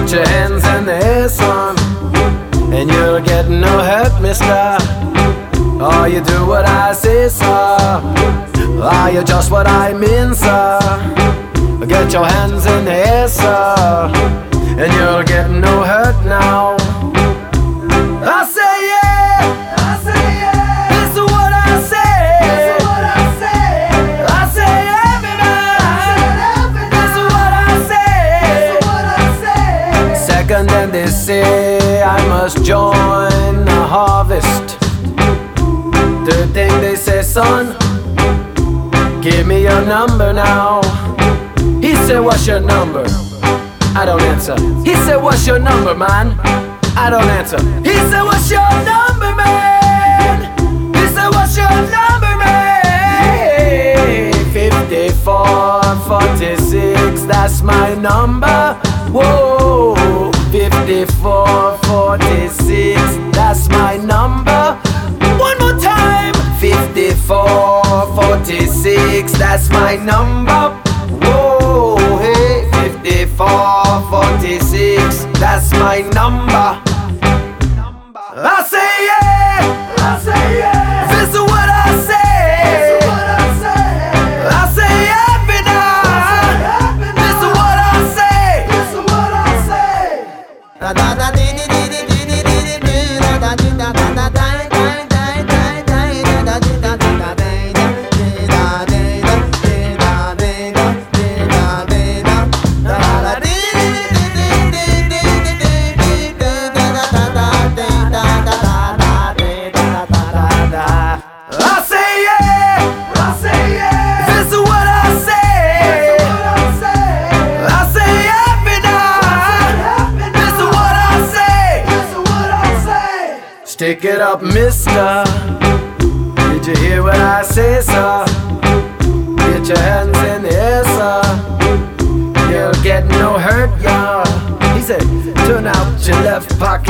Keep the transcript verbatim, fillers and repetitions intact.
Put your hands in the air, son, and you'll get no hurt, mister. Oh, you do what I say, sir. Ah, you just what I mean, sir. Get your hands in the air, sir, and you'll get no hurt now. I say yeah, I say yeah. This is what I say, this is what I say. I say everybody, this is what I say, this is what I say. Second, then they say I must join the harvest. Third thing they say, son, give me your number now. He said, what's your number? I don't answer. He said, what's your number, man? I don't answer. He said, what's your number, man? He said, what's your number, man? fifty-four forty-six, that's my number. Whoa, fifty-four forty-six, that's my number. One more time. fifty-four forty-six, that's my number. Whoa, hey, fifty-four forty-six, that's my number. I say yeah, I say yeah. This is what I say, this is what I say. I say happy now. This is what I say, this is what I say. Da da da di di di di di di di di da da di da da da da. Stick it up, mister. Did you hear what I say, sir? Get your hands in the air, sir. You'll get no hurt, y'all. He said, turn out your left pocket.